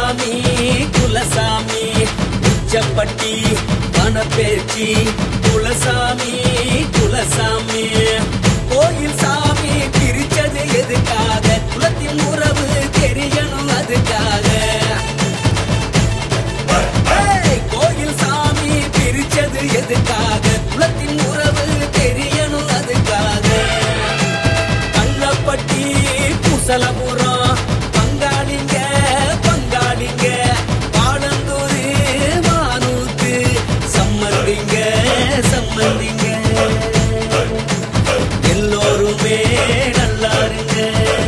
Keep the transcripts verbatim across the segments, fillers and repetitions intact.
குலசாமி குலசாமி உச்சப்பட்டி வனப்பேச்சி குலசாமி குலசாமி கோயில் சாமி பிரிச்சது எதுக்காக குலத்தின் உறவு தெரியணும் அதுக்காக கோயில் சாமி பிரிச்சது எதுக்காக குலத்தின் உறவு தெரியணும் அதுக்காக கள்ளப்பட்டி பூசலபுரம் பங்காளிங்க பங்காளிங்க பாடந்தூர் வானூத்து சம்மந்திங்க சம்மந்திங்க எல்லோருமே நல்லா இருங்க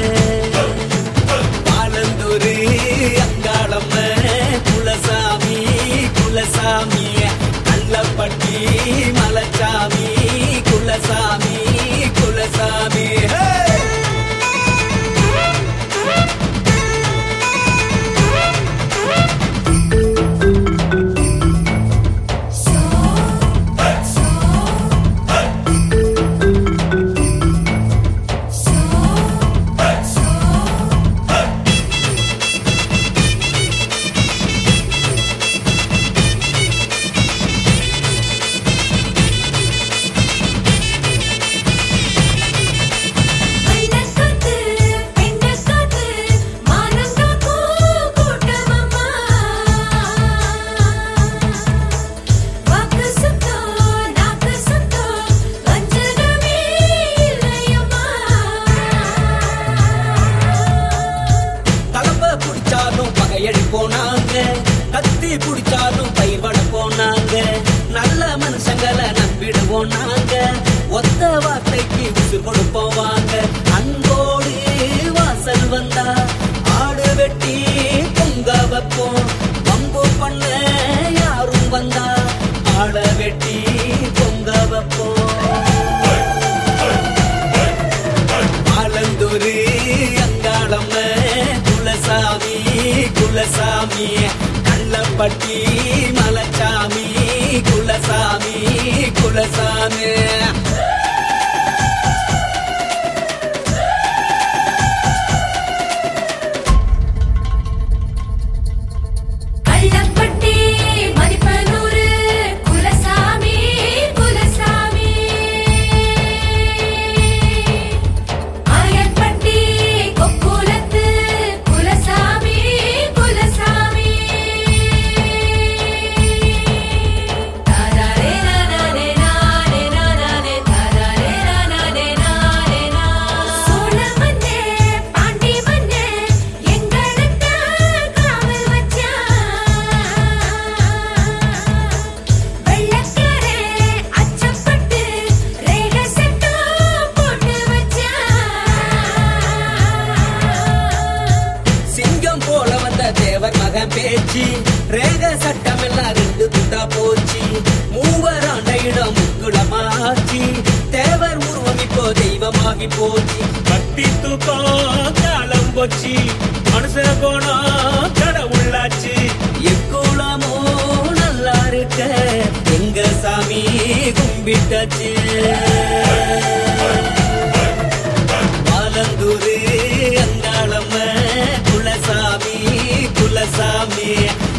பாடந்தூர் அங்காளம்ம குலசாமி குலசாமி கள்ளப்பட்டி மலச்சாமி குலசாமி குலசாமி போனாங்க கத்தி புடிச்சாலும் பயிர்வட போனாங்க நல்ல மனுஷங்களை நம்பிடுவோம் நாங்க ஒத்த வார்த்தைக்கு உசு கொடுப்போவாங்க அன்போடு வாசல் வந்தா ஆடு வெட்டி பொங்க வைப்போம் பம்பு பண்ண யாரும் வந்தா ஆட வெட்டி பொங்க வைப்போம் ஆலந்தூர் அங்காளம்ம குலசாமி குலசாமி கள்ளப்பட்டி மலச்சாமி குலசாமி குலசாமி பேச்சு ரேக சட்டம் எல்லாம் ரெண்டு துண்டா போச்சு மூவராண்ட இடம் முக்குளமாச்சு தேவர் உருவம் இப்போ தெய்வமாகி போச்சு பட்டி தூக்கம் காலம் போச்சு மனுஷ கோணம் கடவுளாச்சு எக்குளமோ நல்லா இருக்க எங்க சாமி கும்பிட்டாச்சு ஆலந்தூர் அங்காளம்ம குலசாமி குலசாமி